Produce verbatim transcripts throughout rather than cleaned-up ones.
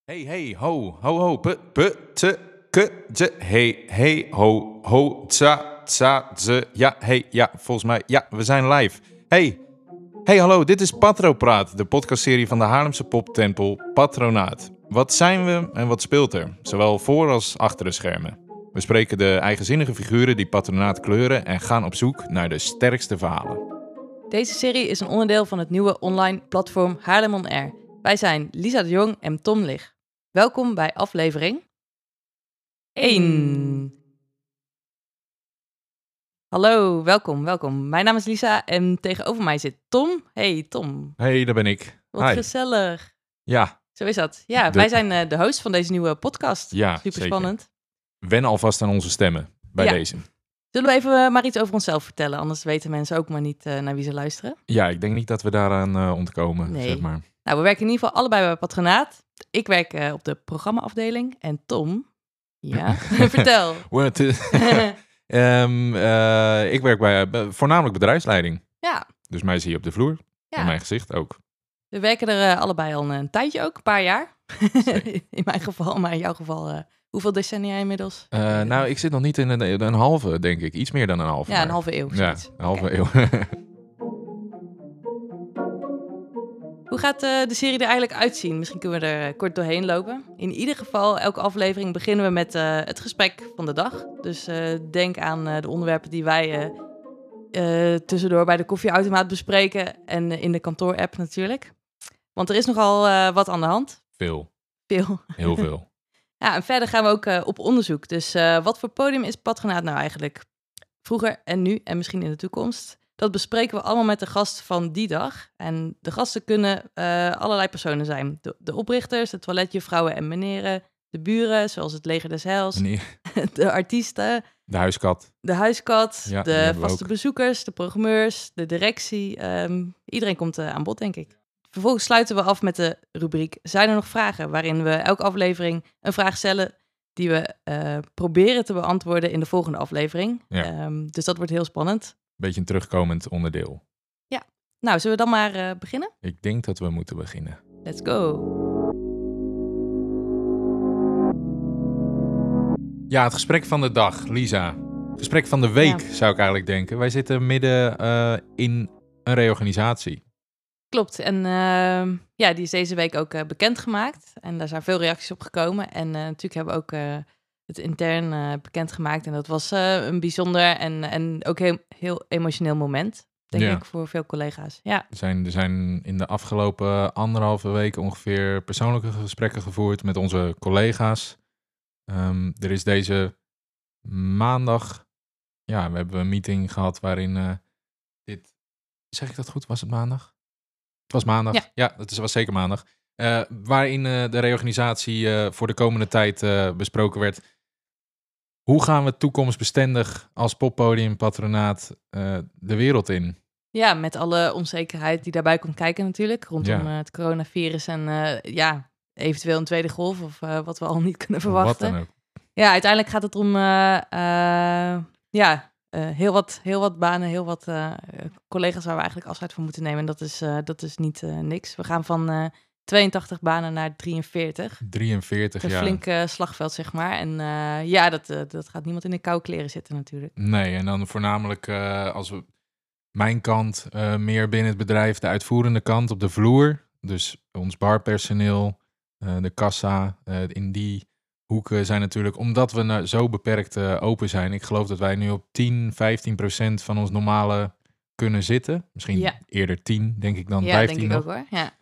Hey, hey, ho, ho, ho, pe, pe, te, ke, je, hey, hey, ho, ho, tsa, tsa, ze, ja, hey, ja, volgens mij, ja, we zijn live. Hey, hey, hallo, dit is Patropraat, de podcastserie van de Haarlemse poptempel Patronaat. Wat zijn we en wat speelt er, zowel voor als achter de schermen? We spreken de eigenzinnige figuren die Patronaat kleuren en gaan op zoek naar de sterkste verhalen. Deze serie is een onderdeel van het nieuwe online platform Haarlem On Air. Wij zijn Lisa de Jong en Tom Lig. Welkom bij aflevering één. Hallo, welkom, welkom. Mijn naam is Lisa en tegenover mij zit Tom. Hey Tom. Hey, daar ben ik. Wat Hi. gezellig. Ja. Zo is dat. Ja, De... wij zijn uh, de host van deze nieuwe podcast. Ja, super zeker. spannend. Wen alvast aan onze stemmen bij ja. deze. Zullen we even uh, maar iets over onszelf vertellen? Anders weten mensen ook maar niet uh, naar wie ze luisteren. Ja, ik denk niet dat we daaraan uh, ontkomen, nee. zeg maar. Nou, we werken in ieder geval allebei bij Patronaat. Ik werk uh, op de programmaafdeling en Tom... Ja, vertel. um, uh, ik werk bij uh, voornamelijk bedrijfsleiding. Ja. Dus mij zie je op de vloer. Ja. En mijn gezicht ook. We werken er uh, allebei al een tijdje ook, een paar jaar. In mijn geval, maar in jouw geval, uh, hoeveel decennia inmiddels? Uh, nou, ik zit nog niet in een, een halve, denk ik. Iets meer dan een halve. Ja, maar... een halve eeuw. Zoiets. Ja, een halve okay. eeuw. Hoe gaat uh, de serie er eigenlijk uitzien? Misschien kunnen we er kort doorheen lopen. In ieder geval, elke aflevering beginnen we met uh, het gesprek van de dag. Dus uh, denk aan uh, de onderwerpen die wij uh, uh, tussendoor bij de koffieautomaat bespreken. En uh, in de kantoor-app natuurlijk. Want er is nogal uh, wat aan de hand. Veel. Veel. Heel veel. Ja, en verder gaan we ook uh, op onderzoek. Dus uh, wat voor podium is Patronaat nou eigenlijk? Vroeger en nu en misschien in de toekomst. Dat bespreken we allemaal met de gast van die dag. En de gasten kunnen uh, allerlei personen zijn. De, de oprichters, de toiletjuffrouwen en meneren. De buren, zoals het Leger des Heils. Nee. De artiesten. De huiskat. De huiskat. Ja, de vaste bezoekers. De programmeurs. De directie. Um, iedereen komt uh, aan bod, denk ik. Vervolgens sluiten we af met de rubriek Zijn er nog vragen? Waarin we elke aflevering een vraag stellen die we uh, proberen te beantwoorden in de volgende aflevering. Ja. Um, dus dat wordt heel spannend. Beetje een terugkomend onderdeel. Ja. Nou, zullen we dan maar uh, beginnen? Ik denk dat we moeten beginnen. Let's go. Ja, het gesprek van de dag, Lisa. Het gesprek van de week, ja. Zou ik eigenlijk denken. Wij zitten midden uh, in een reorganisatie. Klopt. En uh, ja, die is deze week ook uh, bekendgemaakt. En daar zijn veel reacties op gekomen. En uh, natuurlijk hebben we ook uh, het intern uh, bekendgemaakt. En dat was uh, een bijzonder en, en ook heel, heel emotioneel moment, denk ja. ik, voor veel collega's. Ja. Er zijn, er zijn in de afgelopen anderhalve week ongeveer persoonlijke gesprekken gevoerd met onze collega's. Um, er is deze maandag, ja, we hebben een meeting gehad waarin uh, dit, zeg ik dat goed, was het maandag? Het was maandag, ja, ja het was zeker maandag. Uh, waarin uh, de reorganisatie uh, voor de komende tijd uh, besproken werd. Hoe gaan we toekomstbestendig als poppodium Patronaat uh, de wereld in? Ja, met alle onzekerheid die daarbij komt kijken natuurlijk. Rondom ja. uh, het coronavirus en uh, ja, eventueel een tweede golf of uh, wat we al niet kunnen verwachten. Wat dan ook. Ja, uiteindelijk gaat het om uh, uh, ja, uh, heel, wat, heel wat banen, heel wat uh, collega's waar we eigenlijk afscheid van moeten nemen. En dat is, uh, dat is niet uh, niks. We gaan van uh, tweeëntachtig banen naar drieënveertig. drieënveertig, een ja. Een flink uh, slagveld, zeg maar. En uh, ja, dat, uh, dat gaat niemand in de koude kleren zitten natuurlijk. Nee, en dan voornamelijk uh, als we mijn kant uh, meer binnen het bedrijf, de uitvoerende kant op de vloer. Dus ons barpersoneel, uh, de kassa, uh, in die hoeken zijn natuurlijk, omdat we nou zo beperkt uh, open zijn. Ik geloof dat wij nu op tien, vijftien procent van ons normale kunnen zitten. Misschien ja. eerder tien, denk ik dan ja, vijftien denk ik nog. ook hoor, ja.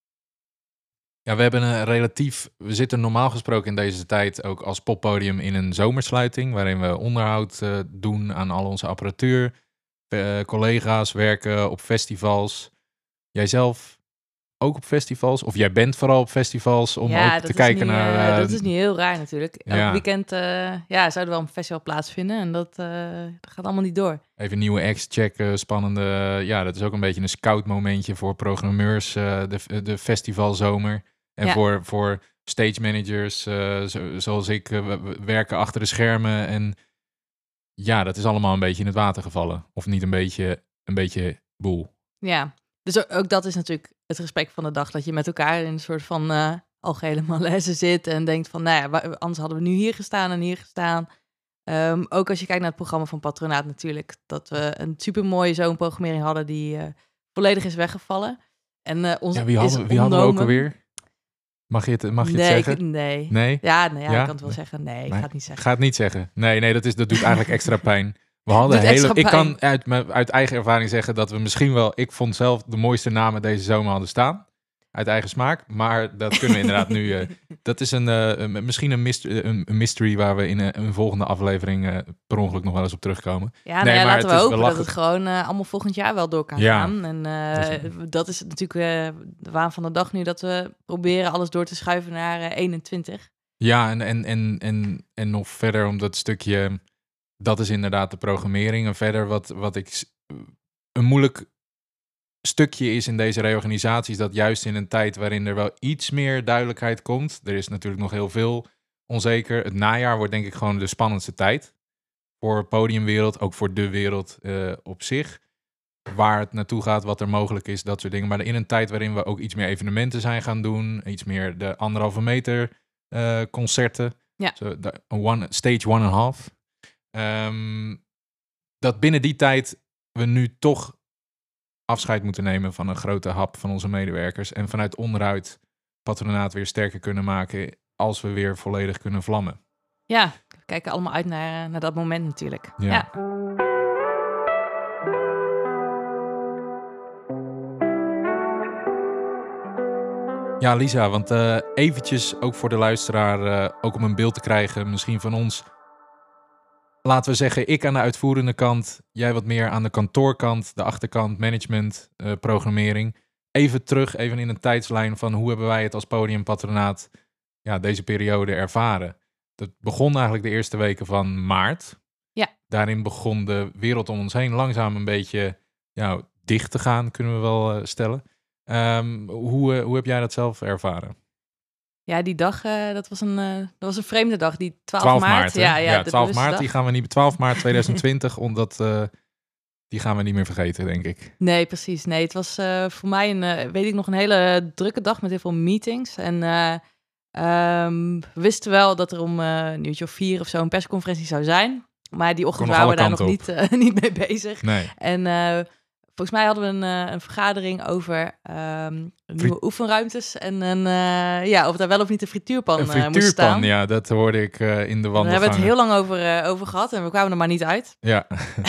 Ja, we hebben een relatief, we zitten normaal gesproken in deze tijd ook als poppodium in een zomersluiting, waarin we onderhoud uh, doen aan al onze apparatuur. Uh, collega's werken op festivals. Jijzelf ook op festivals? Of jij bent vooral op festivals om ja, ook te kijken niet, naar... Uh, uh, dat is niet heel raar natuurlijk. Elk ja. weekend uh, ja, zou er wel een festival plaatsvinden en dat, uh, dat gaat allemaal niet door. Even nieuwe acts checken, spannende... Ja, dat is ook een beetje een scout momentje voor programmeurs, uh, de, de festivalzomer. En ja. voor, voor stage managers, uh, zo, zoals ik, uh, werken achter de schermen. En ja, dat is allemaal een beetje in het water gevallen. Of niet een beetje, een beetje boel. Ja, dus ook dat is natuurlijk het gesprek van de dag. Dat je met elkaar in een soort van uh, algehele malaise zit en denkt van, nou ja, wa- anders hadden we nu hier gestaan en hier gestaan. Ehm, ook als je kijkt naar het programma van Patronaat natuurlijk, dat we een supermooie zomerprogrammering hadden die eh, volledig is weggevallen. En eh ons Ja, wie is hadden, wie hadden we ook ontnomen. alweer? Mag je het, mag je het nee, zeggen? ik- nee. Nee? Ja, nou ja, Ja? ik kan het wel zeggen. Nee, ik Nee. ga het niet zeggen. Ga het niet zeggen. Nee, nee, dat, is, dat doet eigenlijk extra pijn. We hadden Doet hele, extra ik pijn. kan uit, mijn- uit eigen ervaring zeggen dat we misschien wel, ik vond zelf de mooiste namen deze zomer hadden staan. Uit eigen smaak. Maar dat kunnen we inderdaad nu. eh, dat is een, eh, een- misschien een, myst- een, een mystery waar we in een, een volgende aflevering eh, per ongeluk nog wel eens op terugkomen. Ja, nou Nee, ja, maar laten we het is- we hopen dat lachen- het gewoon eh, allemaal volgend jaar wel door kan Ja, gaan. En eh, dat is- dat is natuurlijk eh, de waan van de dag nu, dat we proberen alles door te schuiven naar eh, eenentwintig. Ja, en, en, en, en, en nog verder om dat stukje, dat is inderdaad de programmering. En verder wat, wat ik s- een moeilijk stukje is in deze reorganisatie, is dat juist in een tijd waarin er wel iets meer duidelijkheid komt. Er is natuurlijk nog heel veel onzeker. Het najaar wordt denk ik gewoon de spannendste tijd voor podiumwereld, ook voor de wereld eh, op zich. Waar het naartoe gaat, wat er mogelijk is, dat soort dingen. Maar in een tijd waarin we ook iets meer evenementen zijn gaan doen, iets meer de anderhalve meter eh, concerten. Ja. Zo, de- one, stage one and a half. Ehm, dat binnen die tijd we nu toch afscheid moeten nemen van een grote hap van onze medewerkers. En vanuit onderuit Patronaat weer sterker kunnen maken als we weer volledig kunnen vlammen. Ja, we kijken allemaal uit naar, naar dat moment natuurlijk. Ja. Ja. Ja, Lisa, want eh, eventjes ook voor de luisteraar, eh, ook om een beeld te krijgen misschien van ons. Laten we zeggen, ik aan de uitvoerende kant, jij wat meer aan de kantoorkant, de achterkant, management, eh, programmering. Even terug, even in een tijdslijn van hoe hebben wij het als podiumpatronaat ja, deze periode ervaren. Dat begon eigenlijk de eerste weken van maart. Ja. Daarin begon de wereld om ons heen langzaam een beetje ja, dicht te gaan, kunnen we wel eh, stellen. Ehm, hoe, eh, hoe heb jij dat zelf ervaren? Ja, die dag, eh, dat, was een, eh, dat was een vreemde dag, die twaalf, twaalf maart. maart, hè? ja, ja, ja, de twaalf bewuste maart, dag. die gaan we niet, twaalf maart tweeduizend twintig, omdat eh, die gaan we niet meer vergeten, denk ik. Nee, precies. Nee, het was eh, voor mij een, eh, weet ik nog, een hele drukke dag met heel veel meetings. En eh, ehm, we wisten wel dat er om eh, een uurtje of vier of zo een persconferentie zou zijn. Maar die ochtend Kon nog waren we alle daar nog kanten niet, eh, niet mee bezig. Nee. En eh, volgens mij hadden we een, eh, een vergadering over ehm, nieuwe oefenruimtes. En een, eh, ja, of daar wel of niet een frituurpan Een eh, moest frituurpan, staan. ja, dat hoorde ik eh, in de Daar wandelgangen. hebben we het heel lang over, eh, over gehad en we kwamen er maar niet uit. Ja,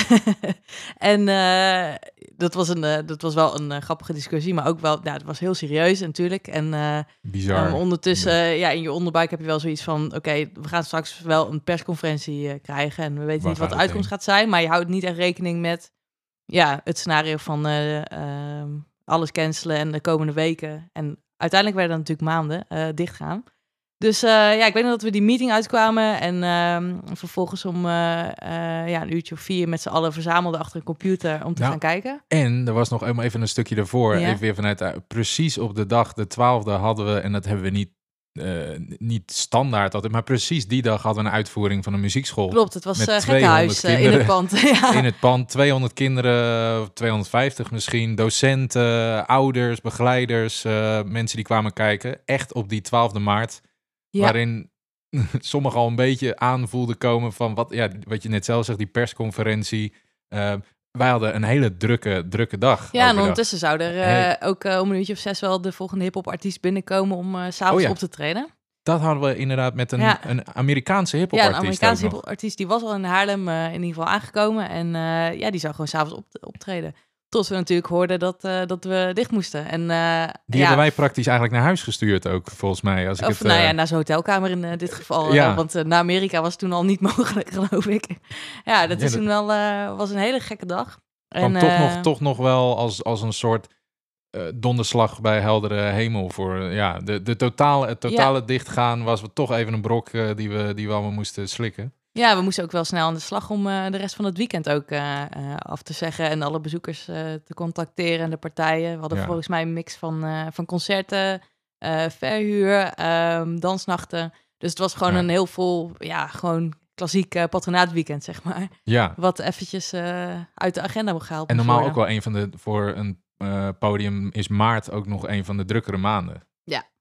en eh, dat, was een, eh, dat was wel een eh, grappige discussie, maar ook wel, ja, het was heel serieus natuurlijk. En eh, bizar. um, ondertussen, eh, ja, in je onderbuik heb je wel zoiets van, oké, we gaan straks wel een persconferentie eh, krijgen en we weten Waar niet wat gaat de het uitkomst heen? gaat zijn, maar je houdt niet echt rekening met, ja, het scenario van eh, ehm, alles cancelen en de komende weken. En uiteindelijk werden er natuurlijk maanden eh dichtgaan. Dus eh, ja, ik weet nog dat we die meeting uitkwamen en ehm, vervolgens om eh, eh, ja, een uurtje of vier met z'n allen verzamelden achter een computer om te Nou, gaan kijken. En er was nog even even een stukje daarvoor, Ja. even weer vanuit, de- precies op de dag, de twaalfde hadden we, en dat hebben we niet, eh, niet standaard altijd, maar precies die dag hadden we een uitvoering van een muziekschool. Klopt, het was Met eh tweehonderd gekkenhuis eh, in het kinderen. pand. ja. In het pand, tweehonderd kinderen, tweehonderdvijftig misschien, docenten, ouders, begeleiders, eh, mensen die kwamen kijken. Echt op die twaalfde maart, Ja. waarin sommigen al een beetje aanvoelden komen van wat, ja, wat je net zelf zegt, die persconferentie. Eh, wij hadden een hele drukke, drukke dag. Ja, en overdag. ondertussen zou er eh, Hey. ook eh, om een uurtje of zes wel de volgende hip-hop artiest binnenkomen om eh, s s'avonds Oh ja. op te treden. Dat hadden we inderdaad met een, Ja. een Amerikaanse hip-hop Ja, een artiest. Amerikaanse ook nog. hip-hop artiest die was al in Haarlem eh, in ieder geval aangekomen. En eh, ja, die zou gewoon s'avonds op, optreden. Tot we natuurlijk hoorden dat, eh, dat we dicht moesten. En, eh, Die ja, hebben wij praktisch eigenlijk naar huis gestuurd ook, volgens mij. Als ik Of het, nou eh, ja, naar zijn hotelkamer in eh, dit geval. Ja. eh, want eh, naar Amerika was toen al niet mogelijk, geloof ik. Ja, dat Ja, is dat- toen wel, eh, was een hele gekke dag. kwam En, toch, eh, nog, toch nog wel als, als een soort eh, donderslag bij heldere hemel. Voor, eh, ja, de, de totale, het totale dichtgaan was toch even een brok eh, die, we, die we allemaal moesten slikken. Ja, we moesten ook wel snel aan de slag om eh, de rest van het weekend ook eh, eh, af te zeggen en alle bezoekers eh, te contacteren en de partijen. We hadden Ja. volgens mij een mix van, eh, van concerten, eh, verhuur, ehm, dansnachten. Dus het was gewoon Ja. een heel vol, ja, gewoon klassiek uh, patronaatweekend, zeg maar. Ja, Wat eventjes eh, uit de agenda moet gehaald en moest normaal ook worden. wel een van de, voor een eh, podium is maart ook nog een van de drukkere maanden. Ja.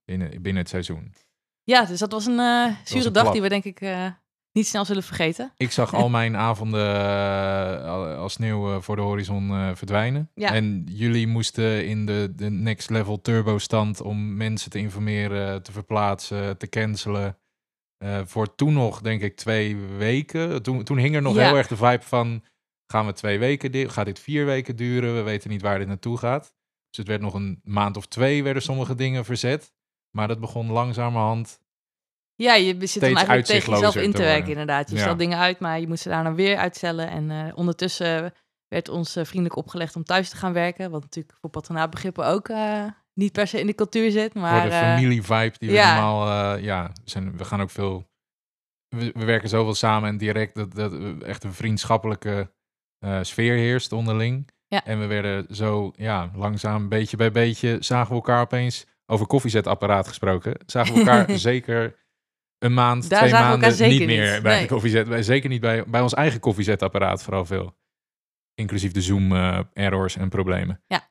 binnen, binnen het seizoen. Ja, dus dat was een uh, zure een dag klap. die we denk ik uh, niet snel zullen vergeten. Ik zag al mijn avonden uh, als sneeuw uh, voor de horizon uh, verdwijnen. Ja. En jullie moesten in de, de next level turbo stand om mensen te informeren, te verplaatsen, te cancelen. Uh, voor toen nog, denk ik, twee weken. Toen, toen hing er nog ja. heel erg de vibe van, gaan we twee weken, di- gaat dit vier weken duren? We weten niet waar dit naartoe gaat. Dus het werd nog een maand of twee, werden sommige dingen verzet. Maar dat begon langzamerhand Ja, je zit dan eigenlijk tegen jezelf in te werken inderdaad. Je ja. stelt dingen uit, maar je moet ze daarna weer uitstellen. En uh, ondertussen werd ons uh, vriendelijk opgelegd om thuis te gaan werken. Wat natuurlijk voor patronaatbegrippen ook uh, niet per se in de cultuur zit. Maar, voor de familie-vibe die we ja. normaal... Uh, ja, zijn, we gaan ook veel... We, we werken zoveel samen en direct dat, dat echt een vriendschappelijke uh, sfeer heerst onderling. Ja. En we werden zo, ja, langzaam, beetje bij beetje, zagen we elkaar opeens... Over koffiezetapparaat gesproken. Zagen we elkaar zeker een maand, Daar twee maanden niet niet meer bij nee. de koffiezet. Zeker niet bij, bij ons eigen koffiezetapparaat vooral veel. Inclusief de Zoom-errors uh, en problemen. Ja.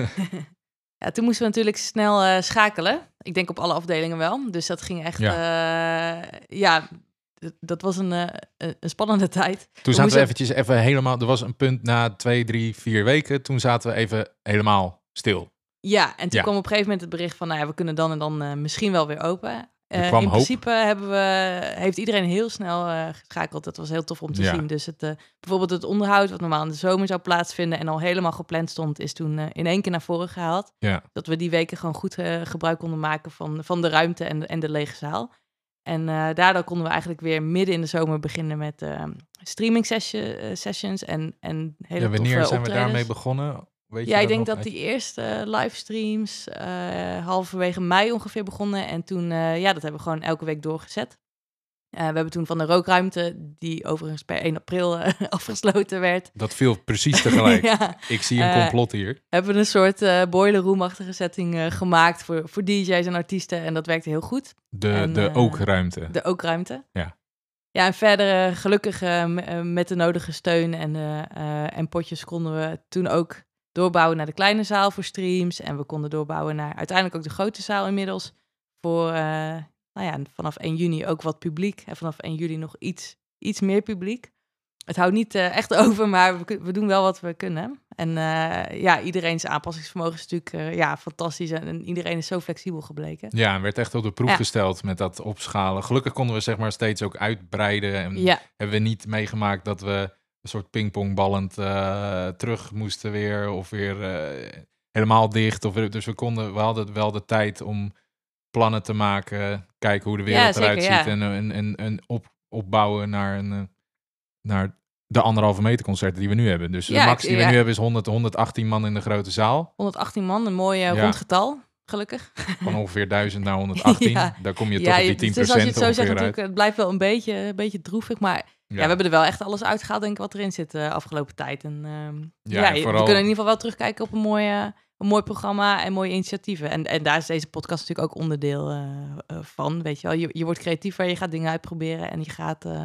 Ja, toen moesten we natuurlijk snel uh, schakelen. Ik denk op alle afdelingen wel. Dus dat ging echt... Ja, uh, ja d- dat was een, uh, een spannende tijd. Toen we zaten moesten... we eventjes even helemaal... Er was een punt na twee, drie, vier weken. Toen zaten we even helemaal stil. Ja, en toen ja. kwam op een gegeven moment het bericht van... nou ja, we kunnen dan en dan uh, misschien wel weer open. Uh, in hoop. principe hebben we, heeft iedereen heel snel uh, geschakeld. Dat was heel tof om te ja. zien. Dus het, uh, bijvoorbeeld het onderhoud, wat normaal in de zomer zou plaatsvinden... en al helemaal gepland stond, is toen uh, in één keer naar voren gehaald. Ja. Dat we die weken gewoon goed uh, gebruik konden maken van, van de ruimte en de, en de lege zaal. En uh, daardoor konden we eigenlijk weer midden in de zomer beginnen met uh, streaming session, uh, sessions en, en hele ja, wanneer toffe zijn optredens. we daarmee begonnen? Weet ja, je ik denk nog? dat die eerste uh, livestreams uh, halverwege mei ongeveer begonnen. En toen, uh, ja, dat hebben we gewoon elke week doorgezet. Uh, we hebben toen van de rookruimte, die overigens per één april uh, afgesloten werd. Dat viel precies tegelijk. ja. Ik zie een complot hier. Uh, hebben we een soort uh, boiler room-achtige setting uh, gemaakt voor, voor D J's en artiesten. En dat werkte heel goed. De, en, de uh, ookruimte. De ookruimte. Ja. Ja, en verder uh, gelukkig uh, m- met de nodige steun en, uh, uh, en potjes konden we toen ook doorbouwen naar de kleine zaal voor streams. En we konden doorbouwen naar uiteindelijk ook de grote zaal inmiddels. Voor, uh, nou ja, vanaf één juni ook wat publiek. En vanaf één juli nog iets, iets meer publiek. Het houdt niet uh, echt over, maar we, we doen wel wat we kunnen. En uh, ja, iedereen's aanpassingsvermogen is natuurlijk uh, ja, fantastisch. En, en iedereen is zo flexibel gebleken. Ja, en werd echt op de proef ja. gesteld met dat opschalen. Gelukkig konden we zeg maar steeds ook uitbreiden. En ja. hebben we niet meegemaakt dat we een soort pingpongballend uh, terug moesten weer. Of weer uh, helemaal dicht. Of, dus we, konden, we hadden wel de tijd om plannen te maken. Kijken hoe de wereld ja, eruit zeker, ziet. Ja. En, en, en, en op, opbouwen naar, een, naar de anderhalve meter concerten die we nu hebben. Dus ja, de max die ja. we nu hebben is honderd, honderdachttien man in de grote zaal. honderdachttien man, een mooi uh, ja. rond getal. Gelukkig. Van ongeveer duizend naar honderdachttien. ja. Daar kom je ja, toch op die tien procent dus als je het zo zegt, uit. natuurlijk, het blijft wel een beetje, een beetje droevig. Maar ja. ja, we hebben er wel echt alles uitgehaald, denk ik, wat erin zit de uh, afgelopen tijd. En, um, ja, ja en vooral... we kunnen in ieder geval wel terugkijken op een mooi, uh, een mooi programma en mooie initiatieven. En, en daar is deze podcast natuurlijk ook onderdeel uh, uh, van. Weet je wel, je, je wordt creatiever, je gaat dingen uitproberen en je gaat... Uh,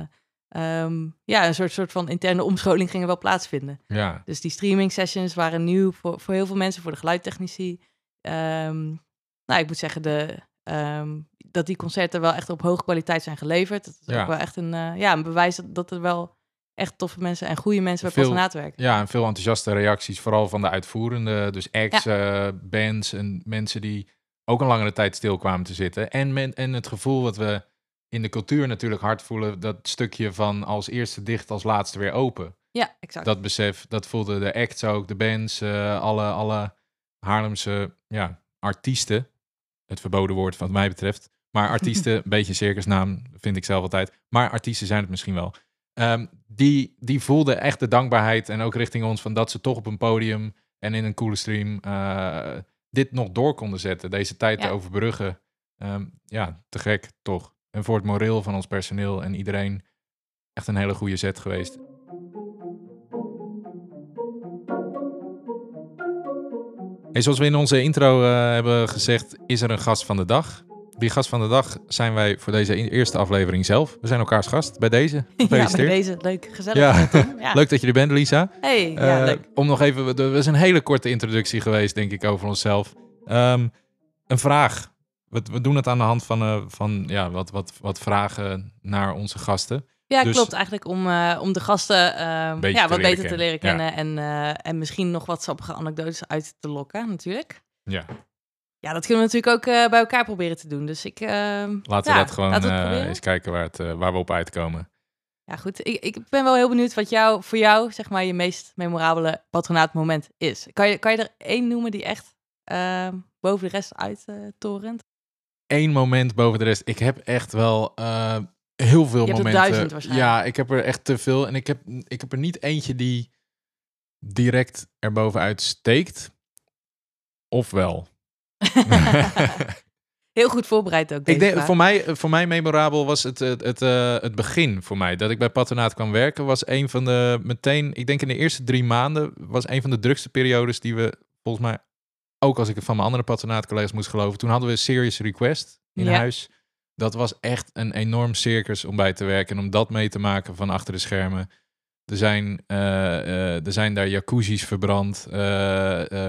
Um, ja, een soort, soort van interne omscholing ging er wel plaatsvinden. Ja. Dus die streaming sessions waren nieuw voor, voor heel veel mensen, voor de geluidtechnici. Um, nou, ik moet zeggen de, um, dat die concerten wel echt op hoge kwaliteit zijn geleverd. Dat is ja. ook wel echt een, uh, ja, een bewijs dat, dat er wel echt toffe mensen en goede mensen bij patronaat werken. Ja, en veel enthousiaste reacties, vooral van de uitvoerende. Dus acts, ja. uh, bands en mensen die ook een langere tijd stil kwamen te zitten. En, men, en het gevoel wat we... in de cultuur natuurlijk hard voelen, dat stukje van als eerste dicht, als laatste weer open. Ja, exact. Dat besef, dat voelden de acts ook, de bands, uh, alle, alle Haarlemse ja, artiesten. Het verboden woord wat mij betreft. Maar artiesten, een beetje circusnaam, vind ik zelf altijd. Maar artiesten zijn het misschien wel. Um, die, die voelden echt de dankbaarheid en ook richting ons van dat ze toch op een podium en in een coole stream uh, dit nog door konden zetten. Deze tijd ja. te overbruggen. Um, ja, te gek, toch. En voor het moreel van ons personeel en iedereen echt een hele goede set geweest. Hey, zoals we in onze intro uh, hebben gezegd, is er een gast van de dag. Die gast van de dag zijn wij voor deze eerste aflevering zelf. We zijn elkaars gast bij deze. Ja, bij deze. Leuk, gezellig. Ja. Ja. Leuk dat je er bent, Lisa. Hey, ja, uh, leuk. Om nog even, er is een hele korte introductie geweest, denk ik, over onszelf. Um, een vraag. we, we doen het aan de hand van, uh, van ja, wat, wat, wat vragen naar onze gasten. Ja, Dus- klopt. Eigenlijk om, uh, om de gasten uh, Beetje ja, te wat leren beter te kennen. leren kennen. Ja. En, uh, en misschien nog wat sappige anekdotes uit te lokken, natuurlijk. Ja, Ja, dat kunnen we natuurlijk ook uh, bij elkaar proberen te doen. Dus ik... Uh, laten ja, we dat gewoon laten we het uh, proberen. eens kijken waar, het, uh, waar we op uitkomen. Ja, goed. Ik, ik ben wel heel benieuwd wat jou, voor jou, zeg maar, je meest memorabele patronaatmoment is. Kan je, kan je er één noemen die echt uh, boven de rest uittorent? Uh, Eén moment boven de rest. Ik heb echt wel uh, heel veel je momenten. hebt er duizend waarschijnlijk. Ja, ik heb er echt te veel. En ik heb, ik heb er niet eentje die direct erbovenuit steekt. Ofwel. Heel goed voorbereid ook. Ik denk, vraag. voor, mij, voor mij memorabel was het, het, het, uh, het begin voor mij. Dat ik bij Patronaat kwam werken was een van de meteen... Ik denk in de eerste drie maanden was een van de drukste periodes die we volgens mij... Ook als ik het van mijn andere patronaatcollega's moest geloven. Toen hadden we Serious Request in Ja. huis. Dat was echt een enorm circus om bij te werken. En om dat mee te maken van achter de schermen. Er zijn, uh, uh, er zijn daar jacuzzi's verbrand. Uh, uh,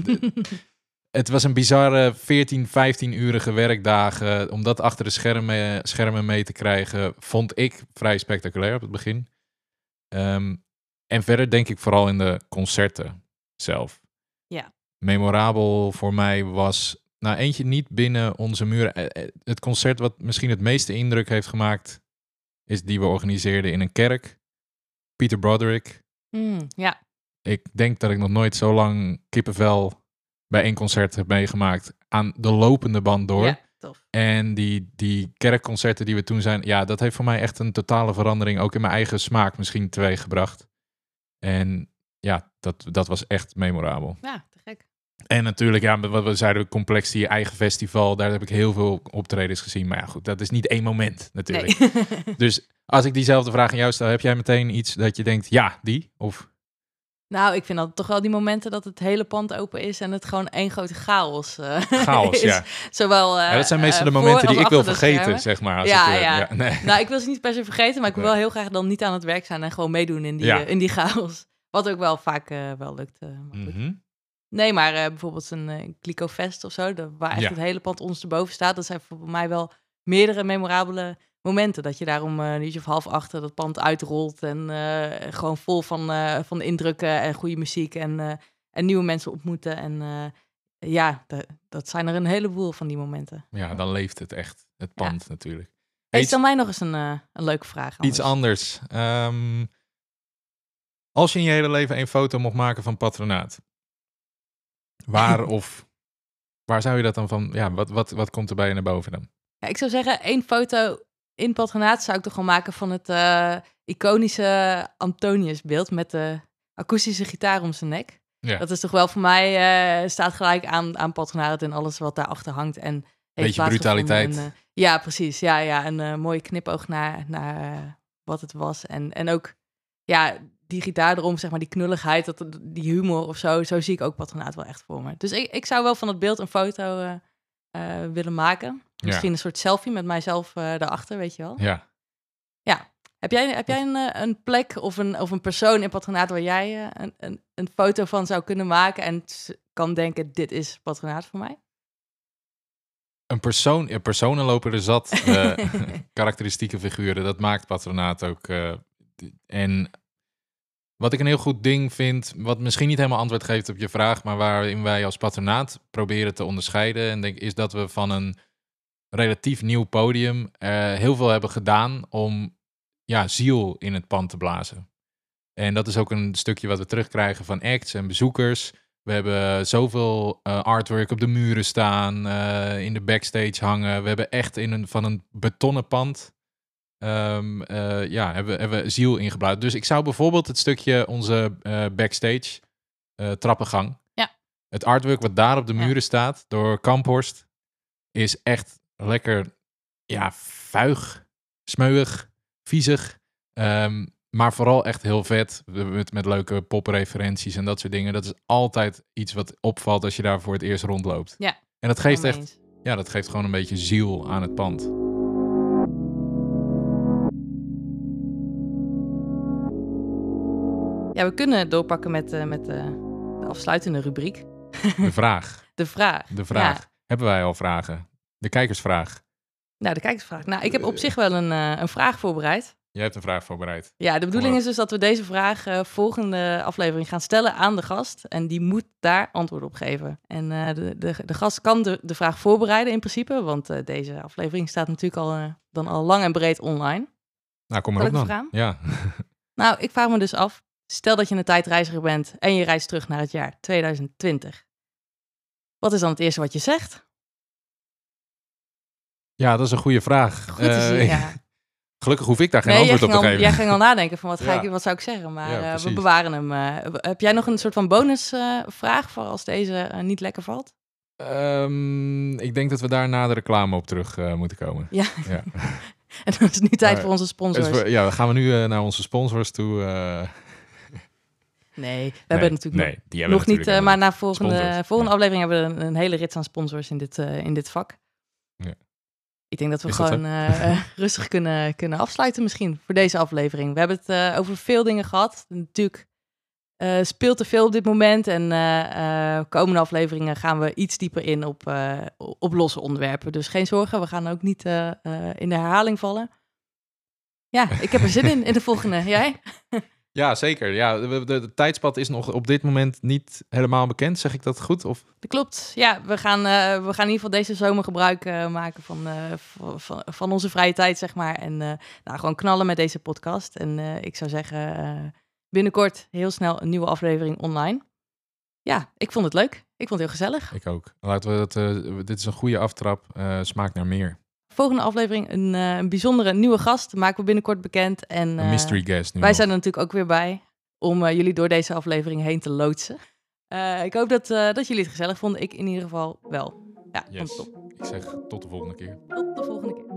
Het was een bizarre veertien, vijftien-urige werkdagen. Om dat achter de schermen, schermen mee te krijgen, vond ik vrij spectaculair op het begin. Um, en verder denk ik vooral in de concerten zelf. Ja. Memorabel voor mij was, nou eentje niet binnen onze muren. Het concert wat misschien het meeste indruk heeft gemaakt, is die we organiseerden in een kerk. Peter Broderick. Mm, ja. Ik denk dat ik nog nooit zo lang kippenvel bij één concert heb meegemaakt aan de lopende band door. Ja, tof. En die, die kerkconcerten die we toen zijn, ja, dat heeft voor mij echt een totale verandering, ook in mijn eigen smaak misschien teweeggebracht. En ja, dat, dat was echt memorabel. Ja, te gek. En natuurlijk, ja, wat we zeiden, complex die eigen festival, daar heb ik heel veel optredens gezien. Maar ja, goed, dat is niet één moment natuurlijk. Nee. Dus als ik diezelfde vraag aan jou stel, heb jij meteen iets dat je denkt, ja, die? Of... Nou, ik vind dat toch wel die momenten dat het hele pand open is en het gewoon één grote chaos uh, Chaos, is. ja. Zowel, uh, ja. Dat zijn meestal uh, de momenten voor die als ik wil achter de vergeten, schermen. zeg maar. Als Ja, ik, uh, ja. ja nee. Nou, ik wil ze niet per se vergeten, maar ik wil Nee. wel heel graag dan niet aan het werk zijn en gewoon meedoen in die, Ja. uh, in die chaos. Wat ook wel vaak uh, wel lukt. Uh, maar goed. Mm-hmm. Nee, maar uh, bijvoorbeeld een uh, Glycofest of zo, de, waar echt Ja. het hele pand ondersteboven staat. Dat zijn voor mij wel meerdere memorabele momenten. Dat je daarom uh, een uurtje of half achter dat pand uitrolt en uh, gewoon vol van, uh, van indrukken en goede muziek en, uh, en nieuwe mensen ontmoeten. En uh, ja, de, dat zijn er een heleboel van die momenten. Ja, dan leeft het echt, het pand Ja. natuurlijk. Hey, Iets, stel mij nog eens een, uh, een leuke vraag. iets anders. Um, als je in je hele leven een foto mocht maken van Patronaat, waar of waar zou je dat dan van, ja, wat, wat, wat komt er bij je naar boven dan? Ja, ik zou zeggen, één foto in Patronaat zou ik toch wel maken van het uh, iconische Antoniusbeeld met de akoestische gitaar om zijn nek. Ja. Dat is toch wel voor mij, uh, staat gelijk aan, aan Patronaat en alles wat daarachter hangt. En heeft Beetje brutaliteit. En, uh, ja, precies. Ja, ja, een uh, mooie knipoog naar, naar uh, wat het was. En, en ook, ja, die gitaar erom, zeg maar, die knulligheid, dat, die humor of zo. Zo zie ik ook Patronaat wel echt voor me. Dus ik, ik zou wel van het beeld een foto uh, uh, willen maken. Misschien ja. een soort selfie met mijzelf uh, daarachter, weet je wel. Ja. Ja. Heb jij, heb jij een, uh, een plek of een, of een persoon in Patronaat waar jij uh, een, een, een foto van zou kunnen maken en t- kan denken, dit is Patronaat voor mij? Een persoon, ja, personen lopen er zat, uh, karakteristieke figuren. Dat maakt Patronaat ook. Uh, en wat ik een heel goed ding vind, wat misschien niet helemaal antwoord geeft op je vraag, maar waarin wij als Patronaat proberen te onderscheiden, en denk, is dat we van een relatief nieuw podium uh, heel veel hebben gedaan om ja, ziel in het pand te blazen. En dat is ook een stukje wat we terugkrijgen van acts en bezoekers. We hebben zoveel uh, artwork op de muren staan, uh, in de backstage hangen. We hebben echt in een, van een betonnen pand um, uh, ja, hebben, hebben ziel ingeblazen. Dus ik zou bijvoorbeeld het stukje onze uh, backstage uh, trappengang. Ja. Het artwork wat daar op de muren ja. staat door Kamphorst is echt lekker, ja, vuig, smeuig, viezig. Um, maar vooral echt heel vet, met, met leuke popreferenties en dat soort dingen. Dat is altijd iets wat opvalt als je daar voor het eerst rondloopt. Ja. En dat geeft echt, ja, dat geeft gewoon een beetje ziel aan het pand. Ja, we kunnen doorpakken met, uh, met uh, de afsluitende rubriek. De vraag. De vraag. De vraag. Ja. Hebben wij al vragen? De kijkersvraag. Nou, de kijkersvraag. Nou, ik heb op zich wel een, uh, een vraag voorbereid. Jij hebt een vraag voorbereid. Ja, de bedoeling is dus dat we deze vraag uh, volgende aflevering gaan stellen aan de gast. En die moet daar antwoord op geven. En uh, de, de, de gast kan de, de vraag voorbereiden in principe. Want uh, deze aflevering staat natuurlijk al, uh, dan al lang en breed online. Nou, kom maar op dan. Vragen? Ja. Nou, ik vraag me dus af. Stel dat je een tijdreiziger bent en je reist terug naar het jaar tweeduizend twintig. Wat is dan het eerste wat je zegt? Ja, dat is een goede vraag. Goed te zien, uh, ja. Gelukkig hoef ik daar geen nee, antwoord op te al, geven. Jij ging al nadenken van wat, ga ja. ik, wat zou ik zeggen, maar ja, uh, we bewaren hem. Uh, heb jij nog een soort van bonusvraag uh, voor als deze uh, niet lekker valt? Um, ik denk dat we daar na de reclame op terug uh, moeten komen. Ja. ja. En dan is het nu tijd maar, voor onze sponsors. Voor, ja, dan gaan we nu uh, naar onze sponsors toe. Uh... Nee, we nee, hebben natuurlijk nee, nog, die hebben nog niet, uh, maar na volgende, volgende ja. aflevering hebben we een, een hele rits aan sponsors in dit, uh, in dit vak. Ja. Ik denk dat we is gewoon dat uh, rustig kunnen, kunnen afsluiten misschien voor deze aflevering. We hebben het uh, over veel dingen gehad. Natuurlijk uh, speelt er veel op dit moment. En uh, uh, komende afleveringen gaan we iets dieper in op, uh, op losse onderwerpen. Dus geen zorgen, we gaan ook niet uh, uh, in de herhaling vallen. Ja, ik heb er zin in, in de volgende. Jij? Ja, zeker. Ja, de, de, de tijdspad is nog op dit moment niet helemaal bekend. Zeg ik dat goed? Of? Dat klopt. Ja, we gaan, uh, we gaan in ieder geval deze zomer gebruik uh, maken van, uh, van, van onze vrije tijd, zeg maar. En uh, nou, gewoon knallen met deze podcast. En uh, ik zou zeggen, uh, binnenkort heel snel een nieuwe aflevering online. Ja, ik vond het leuk. Ik vond het heel gezellig. Ik ook. Laten we dat, uh, dit is een goede aftrap. Uh, smaakt naar meer. Volgende aflevering een, uh, een bijzondere nieuwe gast. Maken we binnenkort bekend. En, uh, een mystery guest nu Wij nog. zijn er natuurlijk ook weer bij om uh, jullie door deze aflevering heen te loodsen. Uh, ik hoop dat, uh, dat jullie het gezellig vonden. Ik in ieder geval wel. Ja, yes. vond het top. Ik zeg tot de volgende keer. Tot de volgende keer.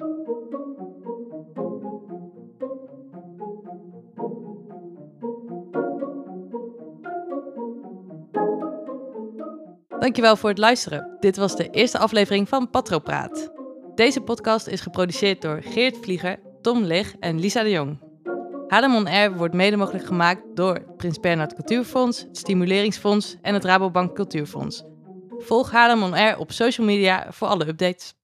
Dankjewel voor het luisteren. Dit was de eerste aflevering van Patropraat. Deze podcast is geproduceerd door Geert Vlieger, Tom Lig en Lisa de Jong. Haarlem On Air wordt mede mogelijk gemaakt door het Prins Bernhard Cultuurfonds, het Stimuleringsfonds en het Rabobank Cultuurfonds. Volg Haarlem On Air op social media voor alle updates.